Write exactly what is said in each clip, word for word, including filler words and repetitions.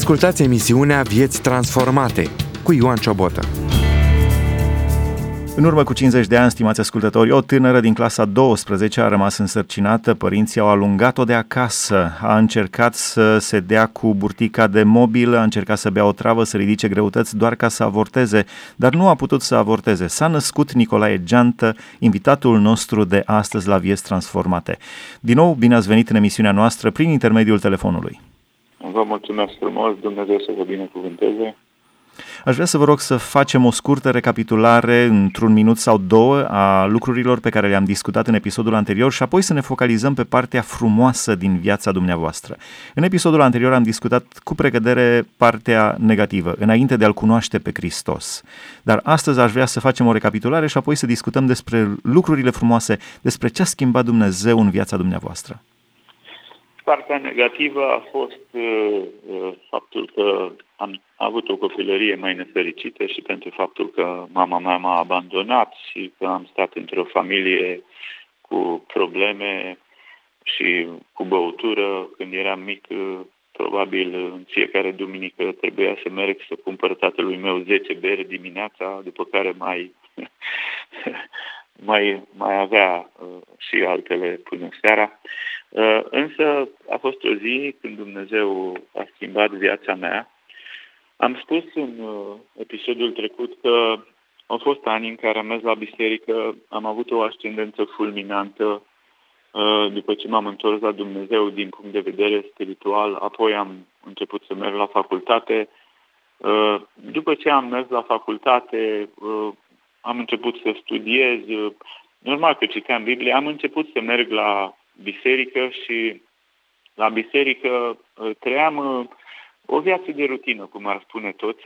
Ascultați emisiunea Vieți Transformate cu Ioan Ciobotă. În urmă cu cincizeci de ani, stimați ascultători, o tânără din clasa a douăsprezecea a rămas însărcinată, părinții au alungat-o de acasă, a încercat să se dea cu burtica de mobil, a încercat să bea o travă, să ridice greutăți doar ca să avorteze, dar nu a putut să avorteze. S-a născut Nicolae Geantă, invitatul nostru de astăzi la Vieți Transformate. Din nou, bine ați venit în emisiunea noastră prin intermediul telefonului. Vă mulțumesc frumos, Dumnezeu să vă binecuvânteze. Aș vrea să vă rog să facem o scurtă recapitulare într-un minut sau două a lucrurilor pe care le-am discutat în episodul anterior și apoi să ne focalizăm pe partea frumoasă din viața dumneavoastră. În episodul anterior am discutat cu precădere partea negativă, înainte de a-L cunoaște pe Hristos. Dar astăzi aș vrea să facem o recapitulare și apoi să discutăm despre lucrurile frumoase, despre ce a schimbat Dumnezeu în viața dumneavoastră. Partea negativă a fost uh, faptul că am avut o copilărie mai nefericită și pentru faptul că mama mea m-a abandonat și că am stat într-o familie cu probleme și cu băutură. Când eram mic, probabil în fiecare duminică trebuia să merg să cumpăr tatălui meu zece beri dimineața, după care mai, mai, mai avea uh, și altele până seara. Uh, însă a fost o zi când Dumnezeu a schimbat viața mea. Am spus în uh, episodul trecut că au fost ani în care am mers la biserică, am avut o ascendență fulminantă uh, după ce m-am întors la Dumnezeu din punct de vedere spiritual, apoi am început să merg la facultate. Uh, după ce am mers la facultate, uh, am început să studiez, uh, normal că citeam Biblie, am început să merg la biserică și la biserică uh, trăiam uh, o viață de rutină, cum ar spune toți,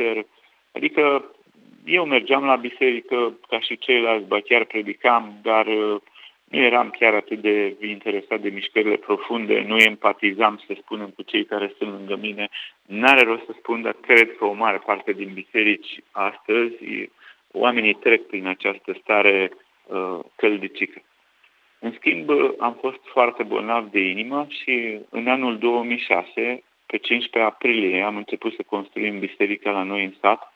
adică eu mergeam la biserică ca și ceilalți, ba chiar predicam, dar uh, nu eram chiar atât de interesat de mișcările profunde, nu empatizam, să spunem, cu cei care sunt lângă mine. N-are rost să spun, dar cred că o mare parte din biserici astăzi, oamenii trec prin această stare uh, căldicică. În schimb, am fost foarte bolnav de inimă și în anul două mii șase, pe cincisprezece aprilie, am început să construim biserica la noi în sat.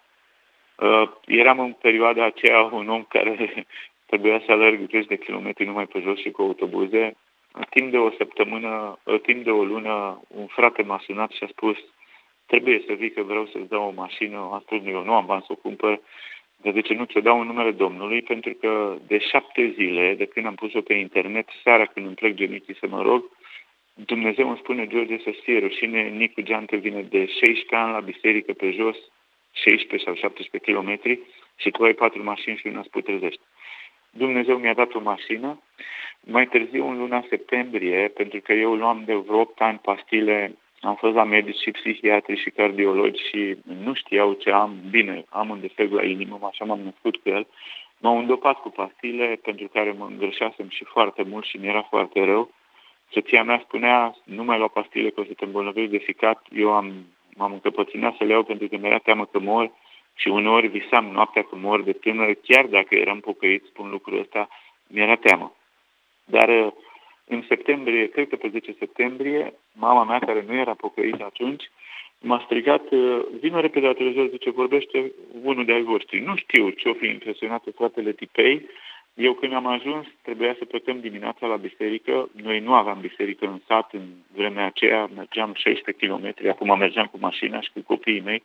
Uh, eram în perioada aceea un om care trebuia să alerg zece de kilometri numai pe jos și cu autobuze. În timp de o săptămână, în timp de o lună, un frate m-a sunat și a spus: trebuie să vii că vreau să-ți dau o mașină. Am spus: eu nu am bani să o cumpăr. Dar de ce nu ți-o dau în numele Domnului? Pentru că de șapte zile, de când am pus-o pe internet, seara când îmi plec genicii să mă rog, Dumnezeu îmi spune: George, să-ți fie rușine, Nicu Geantă vine de șaisprezece ani la biserică pe jos, șaisprezece sau șaptesprezece kilometri, și tu ai patru mașini și una îți putrezește. Dumnezeu mi-a dat o mașină. Mai târziu, în luna septembrie, pentru că eu luam de vreo opt ani pastile, am fost la medici și psihiatri și cardiologi și nu știau ce am. Bine, am un defect la inimă, așa m-am născut cu el. M-au îndopat cu pastile pentru care mă îngrășasem și foarte mult și mi-era foarte rău. Soția mea spunea: nu mai lua pastile că o să te îmbolnăvești de ficat. Eu am, m-am încăpățânat să le iau pentru că mi-era teamă că mor și uneori visam noaptea că mor de tânăr. Chiar dacă eram pocăit, spun lucrul ăsta, mi-era teamă. Dar în septembrie, cred că pe zece septembrie, mama mea, care nu era pocăită atunci, m-a strigat: vină repede la televizor, zice, vorbește unul de ai voștri. Nu știu ce-o fi impresionat fratele Tipei. Eu când am ajuns, trebuia să plecăm dimineața la biserică. Noi nu aveam biserică în sat în vremea aceea, mergeam șaisprezece kilometri, acum mergeam cu mașina și cu copiii mei.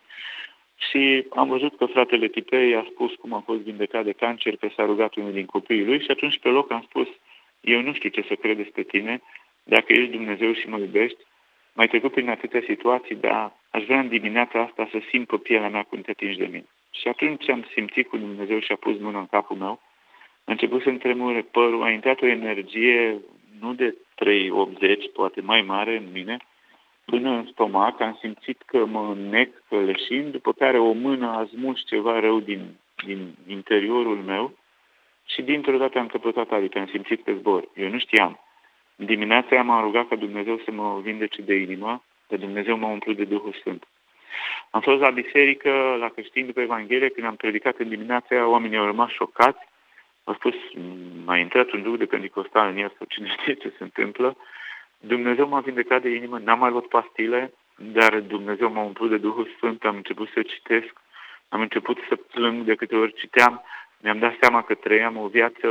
Și am văzut că fratele Tipei a spus cum a fost vindecat de cancer, că s-a rugat unul din copiii lui și atunci pe loc am spus: eu nu știu ce să cred despre tine, dacă ești Dumnezeu și mă iubești. Mai trecut prin atâtea situații, dar aș vrea în dimineața asta să simt pe pielea mea cum te atingi de mine. Și atunci am simțit cum Dumnezeu și-a pus mâna în capul meu, a început să-mi tremure părul, a intrat o energie nu de trei optzeci, poate mai mare în mine, până în stomac. Am simțit că mă înnec leșind, după care o mână a smuls ceva rău din, din interiorul meu și dintr-o dată am căpătat aripi, am simțit pe zbor. Eu nu știam. Dimineața m-am rugat ca Dumnezeu să mă vindece de inimă, dar Dumnezeu m-a umplut de Duhul Sfânt. Am fost la biserică, la creștini după Evanghelie, când am predicat în dimineața aia, oamenii au rămas șocați. Au spus: m-a intrat un duh de pentecostal în el sau cine știe ce se întâmplă. Dumnezeu m-a vindecat de inimă, n-am mai luat pastile, dar Dumnezeu m-a umplut de Duhul Sfânt, am început să citesc, am început să plâng de câte ori citeam, mi-am dat seama că trăiam o viață,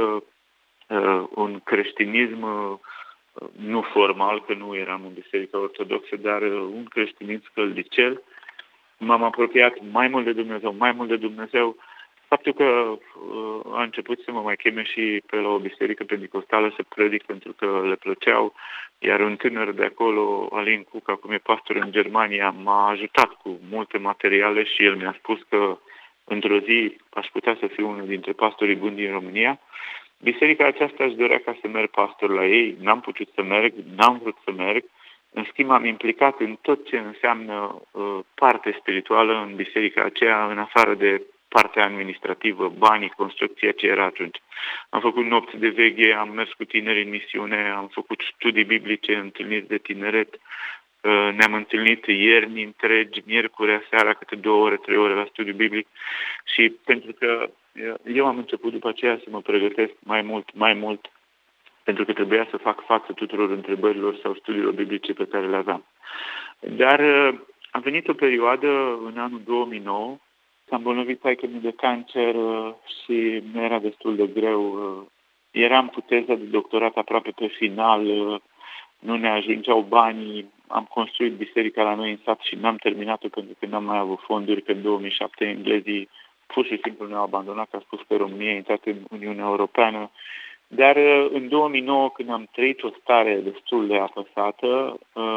uh, un creștinism uh, nu formal, că nu eram în Biserica Ortodoxă, dar uh, un creștinism căldicel. M-am apropiat mai mult de Dumnezeu, mai mult de Dumnezeu. Faptul că uh, a început să mă mai cheme și pe la o biserică pentecostală să predic pentru că le plăceau, iar un tânăr de acolo, Alin Cuc, acum e pastor în Germania, m-a ajutat cu multe materiale și el mi-a spus că într-o zi aș putea să fiu unul dintre pastorii buni din România. Biserica aceasta își dorea ca să merg pastor la ei, n-am putut să merg, n-am vrut să merg. În schimb, am implicat în tot ce înseamnă uh, parte spirituală în biserica aceea, în afară de partea administrativă, banii, construcția ce era atunci. Am făcut nopți de veche, am mers cu tineri în misiune, am făcut studii biblice, întâlniri de tineret, uh, ne-am întâlnit ierni întregi, miercurea seara, câte două ore, trei ore la studiu biblic și pentru că eu am început după aceea să mă pregătesc mai mult, mai mult, pentru că trebuia să fac față tuturor întrebărilor sau studiilor biblice pe care le aveam. Dar a venit o perioadă în anul două mii nouă, s-a îmbolnăvit taică-mi de cancer și mi-era destul de greu. Eram cu teza de doctorat aproape pe final, nu ne ajungeau banii, am construit biserica la noi în sat și n-am terminat-o pentru că n-am mai avut fonduri, că în două mii șapte englezii pur și simplu ne-au abandonat, că a spus că România a intrat în Uniunea Europeană. Dar în două mii nouă, când am trăit o stare destul de apăsată,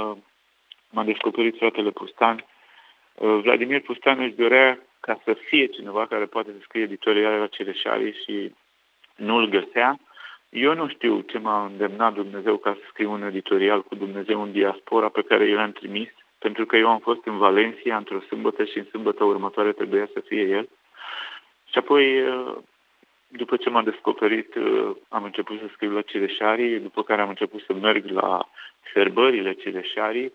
m-a descoperit fratele Pustan. Vladimir Pustan își dorea ca să fie cineva care poate să scrie editoriale la Cireșarii și nu îl găsea. Eu nu știu ce m-a îndemnat Dumnezeu ca să scriu un editorial cu Dumnezeu în diaspora pe care i l-am trimis, pentru că eu am fost în Valencia într-o sâmbătă și în sâmbătă următoare trebuia să fie el. Și apoi, după ce m-am descoperit, am început să scriu la Cireșarii, după care am început să merg la sărbările Cireșarii.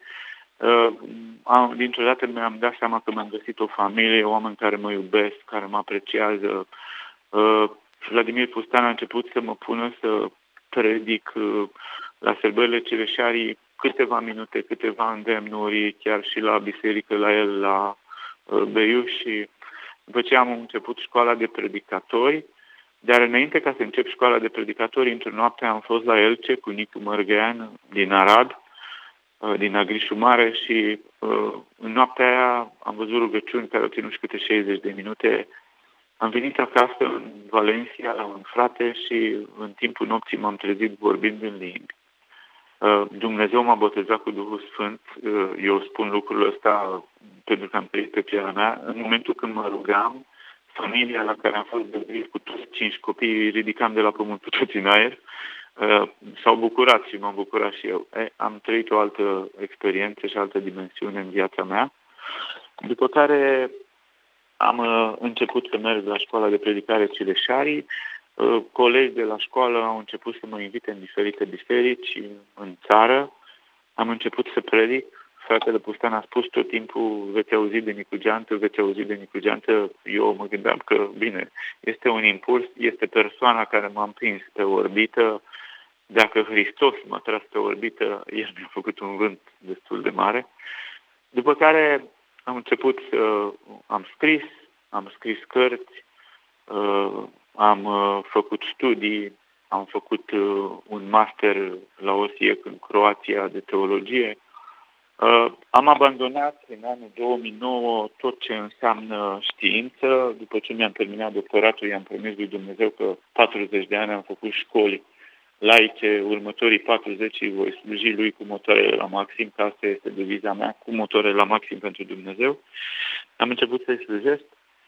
Dintr-o dată mi-am dat seama că mi-am găsit o familie, oameni care mă iubesc, care mă apreciază. Vladimir Pustan a început să mă pună să predic la sărbările Cireșarii câteva minute, câteva îndemnuri, chiar și la biserică, la el, la Beiuș. Și după ce am început școala de predicatori, dar înainte ca să încep școala de predicatori, într-o noapte am fost la Elce cu Nicu Mărghean din Arad, din Agrișul Mare și în noaptea aia am văzut rugăciuni care au ținut și câte șaizeci de minute. Am venit acasă în Valencia la un frate și în timpul nopții m-am trezit vorbind în limbi. Dumnezeu m-a botezat cu Duhul Sfânt. Eu spun lucrul ăsta pentru că am trăit pe pielea mea. În momentul când mă rugam, familia la care am fost găzduit cu toți cinci copii, ridicam de la pământ cu toți în aer, s-au bucurat și m-am bucurat și eu. E, am trăit o altă experiență și altă dimensiune în viața mea, după care am uh, început să merg la școala de predicare Cireșarii. Uh, colegi de la școală au început să mă invite în diferite biserici în țară. Am început să predic. Fratele Pustan a spus tot timpul, veți auzi de Nicu Geantă, veți auzi de Nicu Geantă. Eu mă gândeam că, bine, este un impuls, este persoana care m-a împins pe orbită. Dacă Hristos m-a tras pe orbită, El mi-a făcut un vânt destul de mare. După care am început să am scris, am scris cărți, am făcut studii, am făcut un master la O S I E C în Croația de teologie. Am abandonat în anul două mii nouă tot ce înseamnă știință. După ce mi-am terminat doctoratul, i-am promis lui Dumnezeu că patruzeci de ani am făcut școli laice, următorii patruzeci voi sluji lui cu motoarele la maxim, că asta este deviza mea, cu motoarele la maxim pentru Dumnezeu. Am început să-i slujesc.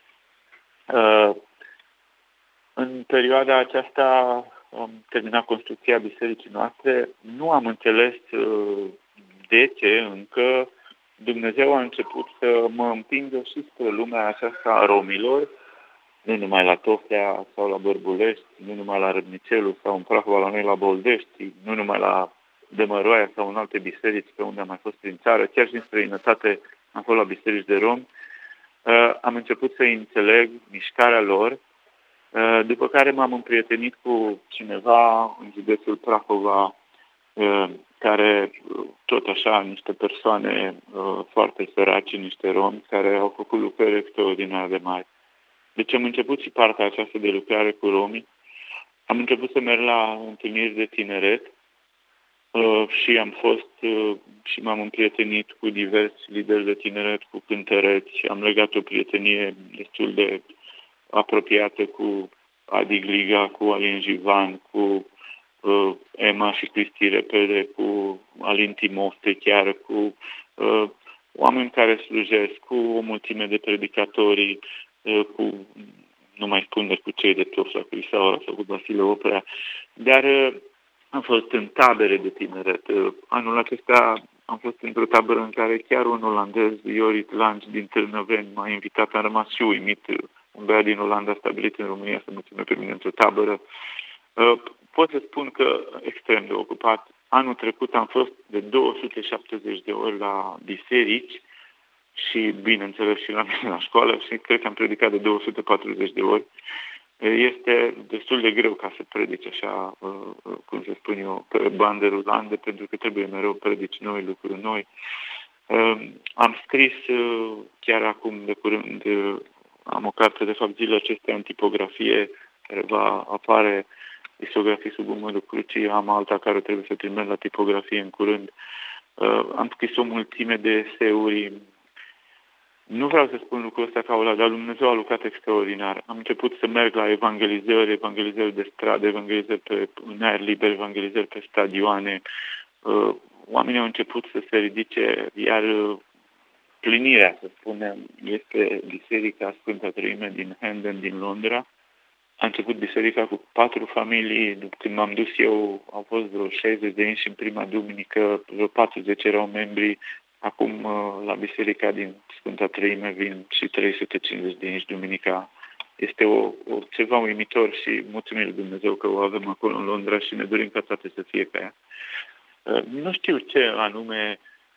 În perioada aceasta am terminat construcția bisericii noastre. Nu am înțeles de ce încă Dumnezeu a început să mă împingă și spre lumea aceasta a romilor, nu numai la Toflea sau la Bărbulești, nu numai la Râbnițelu sau în Prahova la noi la Boldești, nu numai la Dămăroaia sau în alte biserici pe unde am mai fost prin țară, chiar și în străinătate am fost la biserici de romi. Uh, am început să înțeleg mișcarea lor, uh, după care m-am împrietenit cu cineva în județul Prahova, care tot așa, niște persoane foarte săraci, niște romi, care au făcut lucrări extraordinar de mari. Deci am început și partea aceasta de lucrare cu romii. Am început să merg la întâlniri de tineret și am fost și m-am împrietenit cu diversi lideri de tineret, cu cântăreți. Am legat o prietenie destul de apropiată cu Adi Gliga, cu Alin Jivan, cu uh, Emma și Cristi Repede, cu Alin Timofte, chiar cu uh, oameni care slujesc, cu o mulțime de predicatori, uh, cu, nu mai spun de cu cei de Tofla Crisaura sau cu Vasile Oprea, dar uh, am fost în tabere de tineret. Uh, anul acesta am fost într-o tabără în care chiar un olandez, Iorit Lange din Târnăveni, m-a invitat, am rămas și uimit. Un băiat din Olanda stabilit în România să mă țină pe mine într-o tabără. Pot să spun că extrem de ocupat. Anul trecut am fost de două sute șaptezeci de ori la biserici și, bineînțeles, și la mine la școală și cred că am predicat de două sute patruzeci de ori. Este destul de greu ca să predici așa, cum să spun eu, pe bandă rulandă, pentru că trebuie mereu predici noi, lucruri noi. Am scris chiar acum de curând, am o carte, de fapt, zilele acestea în tipografie, care va apare isografie sub umărul crucii, am alta care trebuie să trimit la tipografie în curând. Am scris o mulțime de eseuri. Nu vreau să spun lucrul ăsta ca o la, dar Dumnezeu a lucrat extraordinar. Am început să merg la evangelizări, evangelizări de stradă, evangelizări pe, în aer liber, evangelizări pe stadioane. Oamenii au început să se ridice, iar plinirea, să spunem, este Biserica Sfânta Treime din Hendon, din Londra. A început biserica cu patru familii. Când m-am dus eu, au fost vreo șaizeci de inși în prima duminică, vreo patruzeci erau membri. Acum, la biserica din Sfânta Treime vin și trei sute cincizeci de inși duminica. Este o, o ceva uimitor și mulțumim lui Dumnezeu că o avem acolo în Londra și ne dorim ca toate să fie ca ea. Nu știu ce anume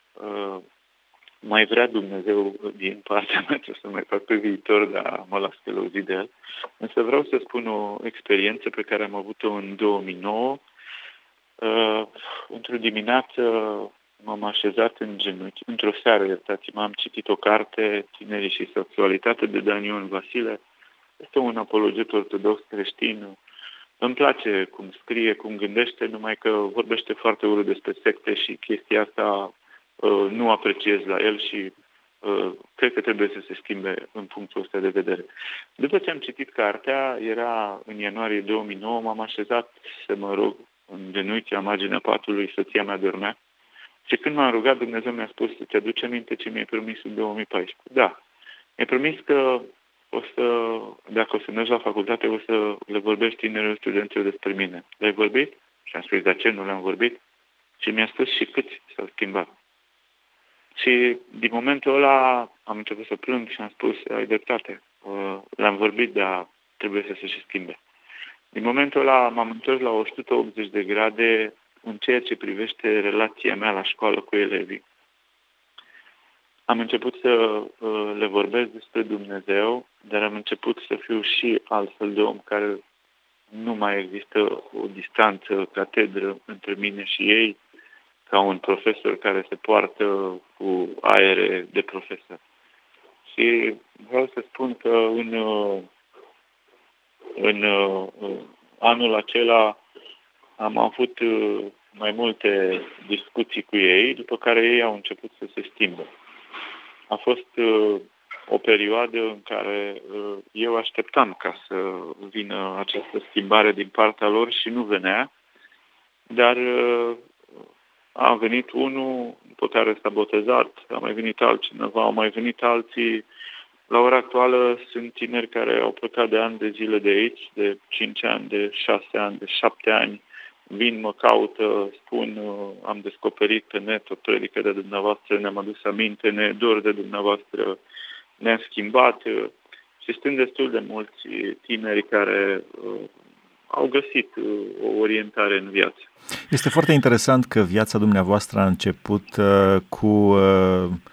mai vrea Dumnezeu din partea mea ce o să mai fac pe viitor, dar mă las călăuzit de el. Însă vreau să spun o experiență pe care am avut-o în două mii nouă. Uh, într-o dimineață m-am așezat în genunchi. Într-o seară, iertați-mă, am citit o carte, Tinerii și sexualitate, de Dan Ion Vasile. Este un apologet ortodox creștin. Îmi place cum scrie, cum gândește, numai că vorbește foarte urât despre secte și chestia asta uh, nu apreciez la el și uh, cred că trebuie să se schimbe în punctul ăsta de vedere. După ce am citit cartea, era în ianuarie două mii nouă, m-am așezat să mă rog în genunchi la marginea patului, soția mea dormea. Și când m-am rugat, Dumnezeu mi-a spus să-ți aduci aminte ce mi-ai promis în două mii paisprezece. Da, mi-ai promis că o să, dacă o să mergi la facultate, o să le vorbești tinerilor studenților despre mine. Le-ai vorbit? Și am spus, dar ce, nu le-am vorbit? Și mi-a spus și câți s-au schimbat. Și din momentul ăla am început să plâng și am spus, ai dreptate, le-am vorbit, dar trebuie să se și schimbe. Din momentul ăla m-am întors la o sută optzeci de grade în ceea ce privește relația mea la școală cu elevii. Am început să uh, le vorbesc despre Dumnezeu, dar am început să fiu și altfel de om care nu mai există o distanță catedră între mine și ei, ca un profesor care se poartă cu aere de profesor. Și vreau să spun că în, în uh, anul acela am avut uh, mai multe discuții cu ei, după care ei au început să se schimbe. A fost uh, o perioadă în care uh, eu așteptam ca să vină această schimbare din partea lor și nu venea, dar uh, a venit unul după care s-a botezat, a mai venit altcineva, au mai venit alții. La ora actuală sunt tineri care au plecat de ani de zile de aici, de cinci ani, de șase ani, de șapte ani. Vin, mă caută, spun, am descoperit pe net o predică de dumneavoastră, ne-am adus aminte, ne dor de dumneavoastră, ne-am schimbat și sunt destul de mulți tineri care uh, au găsit uh, o orientare în viață. Este foarte interesant că viața dumneavoastră a început uh, cu uh,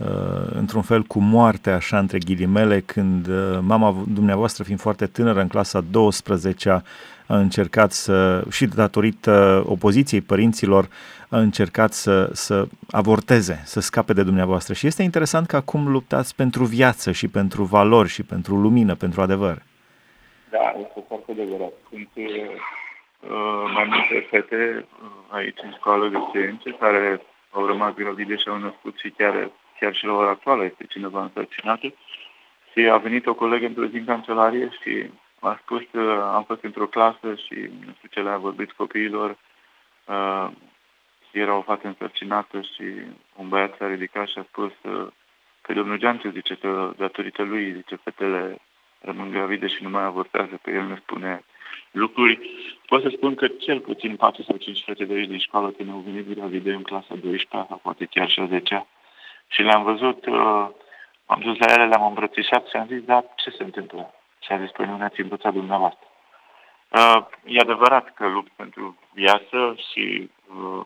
într-un fel cu moarte, așa între ghilimele, când mama dumneavoastră, fiind foarte tânără, în clasa a douăsprezecea, a încercat să, și datorită opoziției părinților, a încercat să, să avorteze, să scape de dumneavoastră. Și este interesant că acum luptați pentru viață și pentru valori și pentru lumină, pentru adevăr. Da, este foarte adevărat. Sunt uh, mai multe fete uh, aici în școală de științe care au rămas gravide și au născut și chiar, chiar și la ora actuală este cineva însărcinată. Și a venit o colegă într-o zi în cancelarie și a spus că am fost într-o clasă și nu știu ce le-a vorbit copiilor. Uh, era o fată însărcinată și un băiat s-a ridicat și a spus uh, că domnul Geanciu zice că datorită lui, zice, fetele rămân gravide și nu mai avortează, că el ne spune lucruri. Pot să spun că cel puțin patru sau cinci fete de aici din școală când au venit gravide în clasa a douăsprezecea, sau poate chiar și a zecea, și le-am văzut, uh, am dus la ele, le-am îmbrățișat și am zis, da, ce se întâmplă? Și a zis, păi nu ne-ați învățat dumneavoastră. Uh, e adevărat că lupt pentru viață și uh,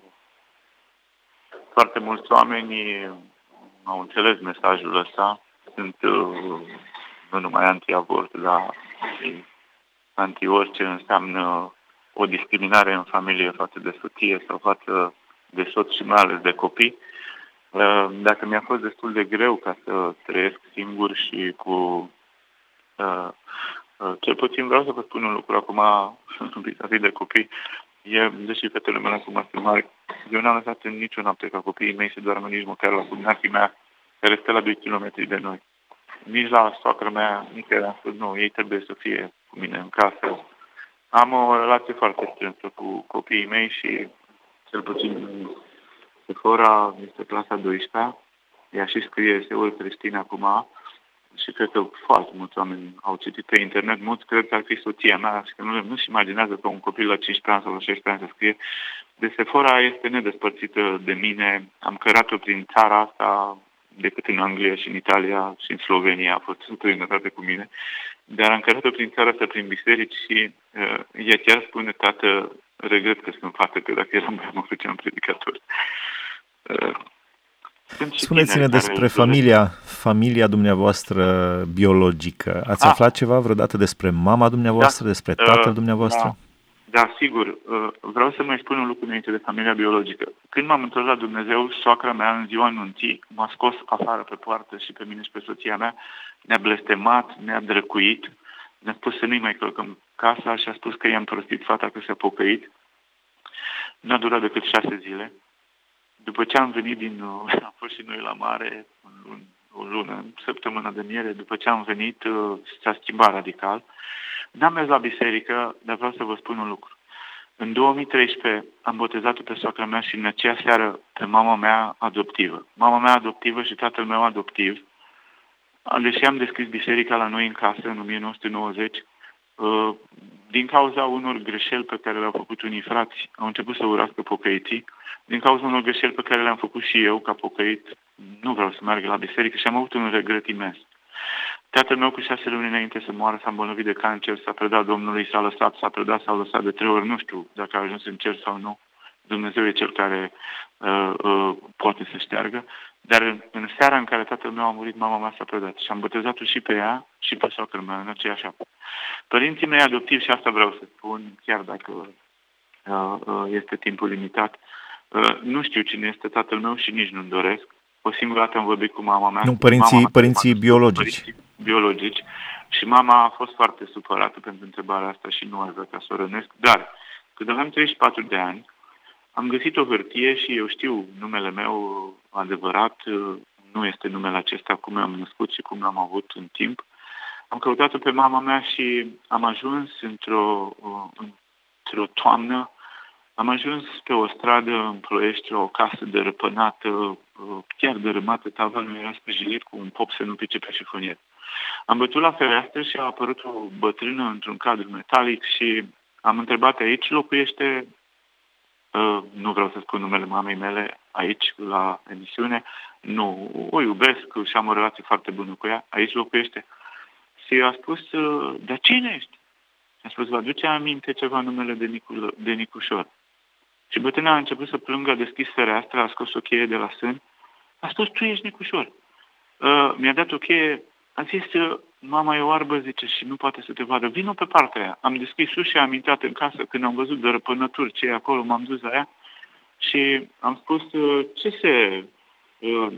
foarte mulți oameni au înțeles mesajul ăsta. Sunt uh, nu numai anti-avort, dar și anti-orice înseamnă o discriminare în familie față de soție sau față de soț și mai ales de copii. Uh, dacă mi-a fost destul de greu ca să trăiesc singur și cu... Uh, uh, cel puțin vreau să vă spun un lucru acum, vis-a-vis de copii. E, deși fetele mele acum sunt mari, eu n-am lăsat în nicio noapte ca copiii mei să doarmă nici măcar la cumnatii mea, care stă la doi kilometri de noi. Nici la soacră mea, nici care am spus, nu, ei trebuie să fie cu mine în casă. Am o relație foarte strânsă cu copiii mei și cel puțin Sephora este clasa a douăsprezecea, ea și scrie eseuri creștine acum și cred că foarte mulți oameni au citit pe internet, mulți cred că ar fi soția mea și că nu, nu-și imaginează că un copil la cincisprezece ani sau la șaisprezece ani să scrie. De Sephora este nedespărțită de mine, am cărat-o prin țara asta, decât în Anglia și în Italia și în Slovenia, a fost străinătate cu mine, dar am cărat-o prin țara asta, prin biserici și uh, ea chiar spune, tată, regret că sunt fată, că dacă eram băiat mă făceam predicator. Uh, Spuneți-ne despre familia, familia dumneavoastră biologică. Ați ah, aflat ceva vreodată despre mama dumneavoastră, da, despre tatăl dumneavoastră? Da, da, sigur. Vreau să mai spun un lucru înainte de familia biologică. Când m-am întors la Dumnezeu, soacra mea în ziua nunții m-a scos afară pe poartă și pe mine și pe soția mea, ne-a blestemat, ne-a drăcuit, ne-a spus să nu-i mai călcăm casa și a spus că i-am prostit fata, că s-a pocăit. N-a durat decât șase zile. După ce am venit din... am fost și noi la mare o lună, săptămână de miere, după ce am venit s-a schimbat radical. N-am mers la biserică, dar vreau să vă spun un lucru. În două mii treisprezece am botezat-o pe soacra mea și în acea seară pe mama mea adoptivă. Mama mea adoptivă și tatăl meu adoptiv. Deși am deschis biserica la noi în casă în o mie nouă sute nouăzeci, din cauza unor greșeli pe care le-au făcut unii frați, au început să urască pocăiții. Din cauza unor greșeli pe care le-am făcut și eu ca pocăit, nu vreau să merg la biserică și am avut un regret imens. Tatăl meu cu șase luni înainte să moară s-a îmbolnăvit de cancer, s-a predat Domnului, s-a lăsat, s-a predat, s-a lăsat de trei ori, nu știu dacă a ajuns în cer sau nu. Dumnezeu e cel care uh, uh, poate să șteargă. Dar în, în seara în care tatăl meu a murit, mama mea s-a predat și am botezat-o și pe ea și pe soacră mea în aceeași apă. Părinții mei adoptivi, și asta vreau să spun, chiar dacă uh, uh, este timpul limitat, uh, nu știu cine este tatăl meu și nici nu-mi doresc. O singură dată am vorbit cu mama mea. Nu, părinții, mama părinții biologici. Părinții biologici. Și mama a fost foarte supărată pentru întrebarea asta și nu aș vrea ca să o rănesc. Dar, când aveam treizeci și patru de ani, am găsit o hârtie și eu știu numele meu adevărat, nu este numele acesta cum am născut și cum l-am avut în timp. Am căutat-o pe mama mea și am ajuns într-o, într-o toamnă, am ajuns pe o stradă în Ploiești, o casă dărăpânată, chiar dărâmată, tavanul era sprijilit cu un pop să nu pice pe șifonier. Am bătut la fereastră și a apărut o bătrână într-un cadru metalic și am întrebat, aici locuiește, uh, nu vreau să spun numele mamei mele aici la emisiune, nu, o iubesc și am o relație foarte bună cu ea, aici locuiește. Și a spus, uh, dar cine ești? A spus, vă aduce aminte ceva numele de, Nicul, de Nicușor. Și bătrâna a început să plângă, a deschis fereastra, a scos o cheie de la sân, a spus, tu ești Nicușor. uh, mi-a dat o cheie, a zis, uh, mama e oarbă, zice, și nu poate să te vadă. Vino pe partea aia. Am deschis ușa, am intrat în casă, când am văzut de răpânături ce e acolo, m-am dus la ea și am spus, uh, ce se... Uh,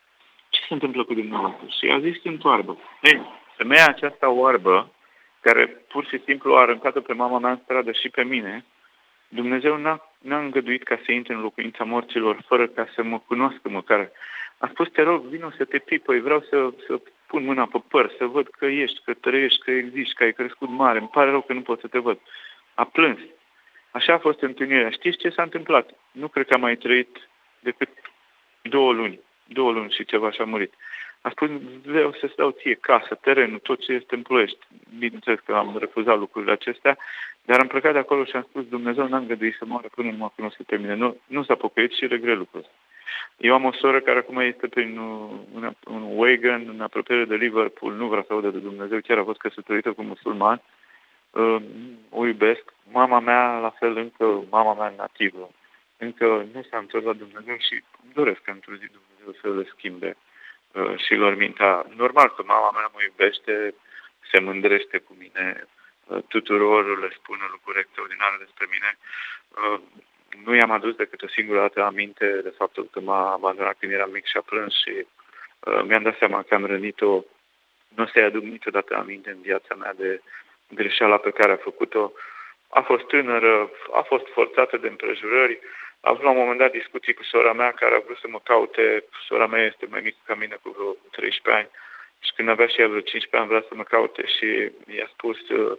ce se întâmplă cu dumneavoastră? Și a zis, sunt oarbă. Ei, femeia aceasta oarbă, care pur și simplu a aruncat-o pe mama mea în stradă și pe mine, Dumnezeu n-a, n-a îngăduit ca să intre în locuința morților fără ca să mă cunoască măcar. A spus, te rog, vino să te pipăi, vreau să, să pun mâna pe păr, să văd că ești, că trăiești, că existi, că ai crescut mare. Îmi pare rău că nu pot să te văd. A plâns. Așa a fost întâlnirea. Știți ce s-a întâmplat? Nu cred că am mai trăit decât două luni. Două luni și ceva și a murit. A spus, vreau să-ți dau ție casă, terenul, tot ce este în Ploiești. Bineînțeles că am refuzat lucrurile acestea, dar am plecat de acolo și am spus, Dumnezeu n-a îngăduit să moară până nu m-a cunoscut pe mine. Nu, nu s-a pocăit și regret lucrul ăsta. Eu am o soră care acum este prin un, un Wagon, în apropiere de Liverpool, nu vrea să audă de Dumnezeu, chiar a fost căsătorită cu musulman. Uh, o iubesc. Mama mea, la fel, încă mama mea nativă. Încă nu s-a întors la Dumnezeu și îmi doresc că într-o zi Dumnezeu să le schimbe uh, și lor mintea. Normal că mama mea mă iubește, se mândrește cu mine, uh, tuturor le spune lucruri extraordinare despre mine. Uh, nu i-am adus decât o singură dată aminte de faptul că m-a abandonat când eram mic și a plâns și uh, mi-am dat seama că am rănit-o. Nu o să-i aduc niciodată aminte în viața mea de greșeala pe care a făcut-o. A fost tânără, a fost forțată de împrejurări. A avut la un moment dat discuții cu sora mea care a vrut să mă caute. Sora mea este mai mică ca mine cu vreo treisprezece ani și când avea și ea vreo cincisprezece ani vrea să mă caute și i-a spus,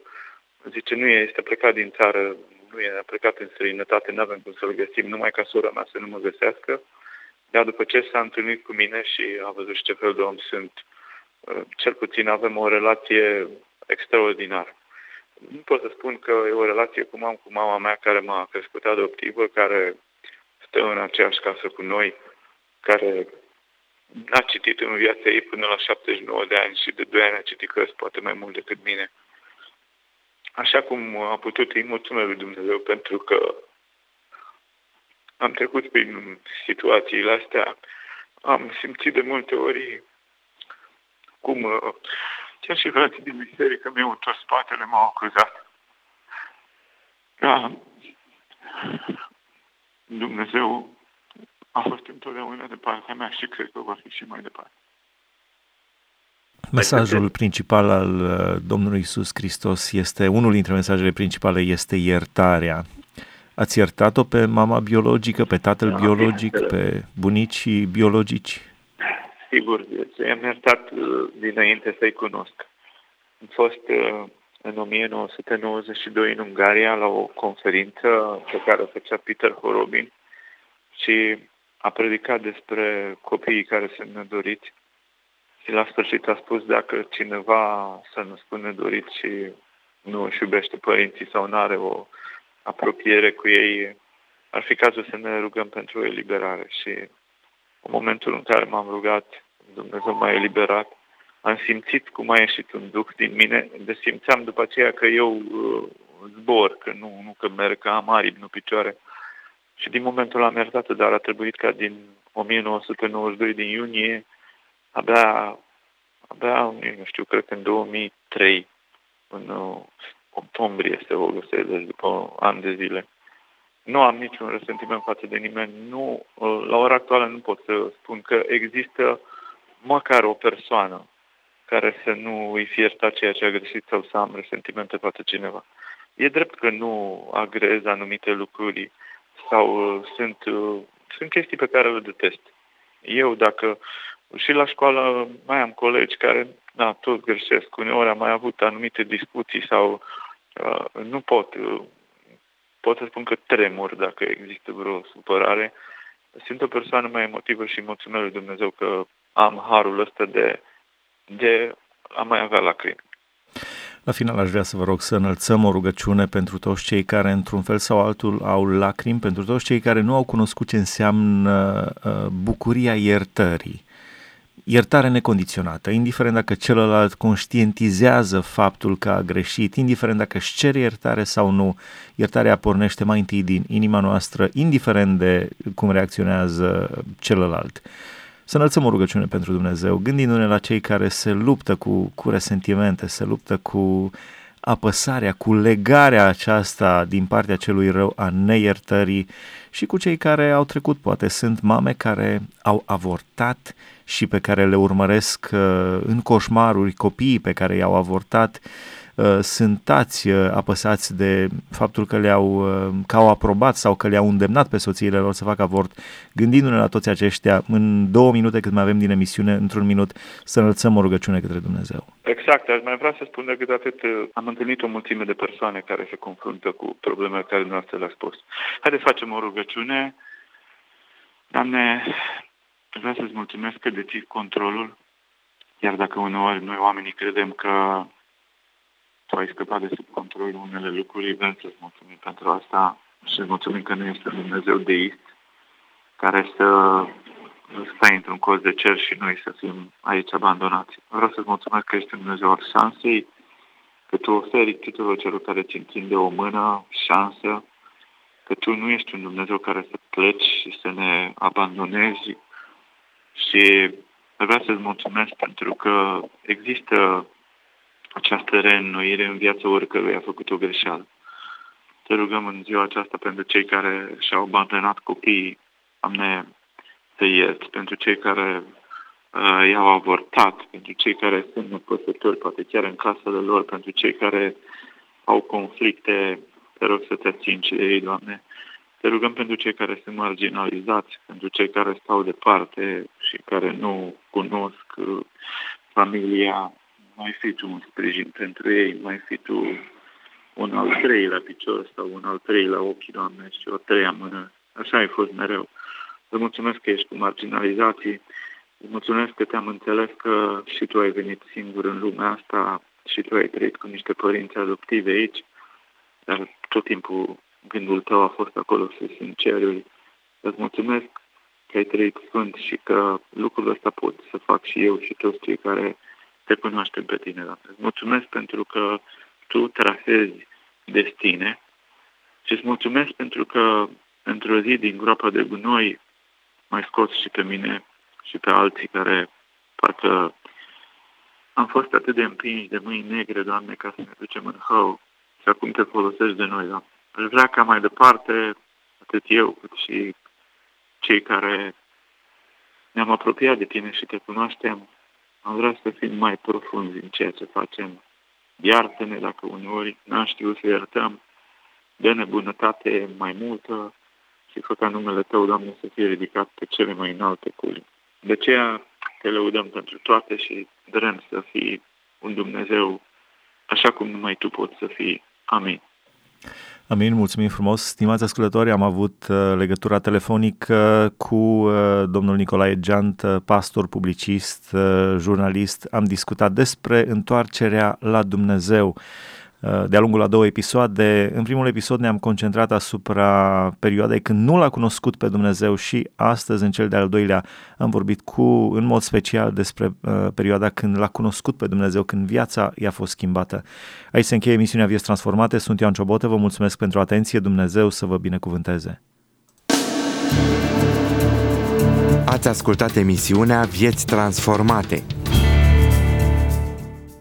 zice, nu e, este plecat din țară, nu e, a plecat în străinătate, nu avem cum să-l găsim, numai ca sora mea să nu mă găsească. Dar după ce s-a întâlnit cu mine și a văzut și ce fel de om sunt, cel puțin avem o relație extraordinară. Nu pot să spun că e o relație cum am cu mama mea care m-a crescut adoptivă, care stă în aceeași casă cu noi, care n-a citit în viața ei până la șaptezeci și nouă de ani și de doi ani a citit cărți, poate mai mult decât mine. Așa cum a putut, îi mulțumesc lui Dumnezeu pentru că am trecut prin situațiile astea, am simțit de multe ori cum chiar și frații din biserică mi-au întors spatele, m-au acuzat. Da, Dumnezeu a fost întotdeauna de partea mea și cred că va fi și mai departe. Mesajul principal al Domnului Iisus Hristos este, unul dintre mesajele principale este iertarea. Ați iertat-o pe mama biologică, pe tatăl da, biologic, pe bunicii biologici? Sigur, deci am iertat dinainte să-i cunosc. Am fost în o mie nouă sute nouăzeci și doi în Ungaria la o conferință pe care o făcea Peter Horobin și a predicat despre copiii care sunt nedoriți și la sfârșit a spus dacă cineva s-a născut nedorit și nu își iubește părinții sau nu are o apropiere cu ei, ar fi cazul să ne rugăm pentru eliberare și în momentul în care m-am rugat, Dumnezeu m-a eliberat, am simțit cum a ieșit un duh din mine, de simțeam după aceea că eu uh, zbor, că nu, nu că merg, că am aripi, nu picioare. Și din momentul am iertat, dar a trebuit ca din o mie nouă sute nouăzeci și doi, din iunie, abia, abia, nu știu, cred că în două mii trei, în uh, octombrie se o găsesc, deci după ani de zile. Nu am niciun resentiment față de nimeni. Nu, la ora actuală nu pot să spun că există măcar o persoană care să nu îi fie iertat ceea ce a greșit sau să am resentimente față cineva. E drept că nu agrez anumite lucruri sau uh, sunt, uh, sunt chestii pe care le detest. Eu, dacă și la școală mai am colegi care, da, toți greșesc, uneori am mai avut anumite discuții sau uh, nu pot... Uh, pot să spun că tremur dacă există vreo supărare. Sunt o persoană mai emotivă și mulțumesc lui Dumnezeu că am harul ăsta de, de a mai avea lacrimi. La final aș vrea să vă rog să înălțăm o rugăciune pentru toți cei care într-un fel sau altul au lacrimi, pentru toți cei care nu au cunoscut ce înseamnă uh, bucuria iertării. Iertare necondiționată, indiferent dacă celălalt conștientizează faptul că a greșit, indiferent dacă își cere iertare sau nu, iertarea pornește mai întâi din inima noastră, indiferent de cum reacționează celălalt. să înălțăm o rugăciune pentru Dumnezeu, gândindu-ne la cei care se luptă cu, cu resentimente, se luptă cu apăsarea, cu legarea aceasta din partea celui rău a neiertării și cu cei care au trecut, poate sunt mame care au avortat și pe care le urmăresc în coșmaruri copiii pe care i-au avortat, sunt tați apăsați de faptul că le-au că au aprobat sau că le-au îndemnat pe soțiile lor să facă avort. Gândindu-ne la toți aceștia, în două minute cât mai avem din emisiune, într-un minut, să înălțăm o rugăciune către Dumnezeu. Exact, aș mai vrea să spun decât atât, am întâlnit o mulțime de persoane care se confruntă cu problemele care dumneavoastră le-ați spus. Haideți să facem o rugăciune. Doamne, vreau să-ți mulțumesc că deții controlul, iar dacă uneori noi oamenii credem că tu ai scăpat de sub controlul unele lucruri, vrem să-ți mulțumim pentru asta și să-ți mulțumim că nu este Dumnezeu deist care să stai într-un colț de cer și noi să fim aici abandonați. Vreau să-ți mulțumesc că ești Dumnezeu al șansei, că tu oferi tuturor celor care ți întinde o mână, șansă, că tu nu ești un Dumnezeu care să pleci și să ne abandonezi și vreau să-ți mulțumesc pentru că există această reînnoire în viața oricărui a făcut o greșeală. Te rugăm în ziua aceasta pentru cei care și-au abandonat copiii, Doamne, să ierți, pentru cei care uh, i-au avortat, pentru cei care sunt nepăsători, poate chiar în casele lor, pentru cei care au conflicte, te rog să te atingi de ei, Doamne. Te rugăm pentru cei care sunt marginalizați, pentru cei care stau departe și care nu cunosc uh, familia. Mai fi tu un sprijin pentru ei, mai fi tu un al treilea picior sau un al treilea ochi, Doamne, și o treia mână. Așa ai fost mereu. Îți mulțumesc că ești cu marginalizații, îți mulțumesc că te-am înțeles că și tu ai venit singur în lumea asta și tu ai trăit cu niște părinți adoptivi aici, dar tot timpul gândul tău a fost acolo sus în ceruri. Îți mulțumesc că ai trăit sfânt și că lucrul ăsta pot să fac și eu și toți cei care te cunoaștem pe tine, Doamne. Îți mulțumesc pentru că tu trasezi destine și îți mulțumesc pentru că într-o zi din groapa de gunoi mai scos și pe mine și pe alții care parcă am fost atât de împinși de mâini negre, Doamne, ca să ne ducem în hău și acum te folosești de noi, Doamne. Aș vrea ca mai departe, atât eu cât și cei care ne-am apropiat de tine și te cunoaștem, am vrea să fim mai profunzi în ceea ce facem. Iartă-ne dacă uneori n-am știut să iertăm, dă-ne bunătate mai multă și fă ca numele Tău, Doamne, să fie ridicat pe cele mai înalte culmi. De aceea te lăudăm pentru toate și vrem să fii un Dumnezeu așa cum numai Tu poți să fii. Amin. Amin, mulțumim frumos. Stimați ascultători, am avut legătura telefonică cu domnul Nicolae Geant, pastor, publicist, jurnalist. Am discutat despre întoarcerea la Dumnezeu. De-a lungul a două episoade, în primul episod ne-am concentrat asupra perioadei când nu l-a cunoscut pe Dumnezeu și astăzi, în cel de-al doilea, am vorbit cu, în mod special despre uh, perioada când l-a cunoscut pe Dumnezeu, când viața i-a fost schimbată. Aici se încheie emisiunea Vieți Transformate. Sunt Ioan Ciobotă, vă mulțumesc pentru atenție, Dumnezeu să vă binecuvânteze. Ați ascultat emisiunea Vieți Transformate.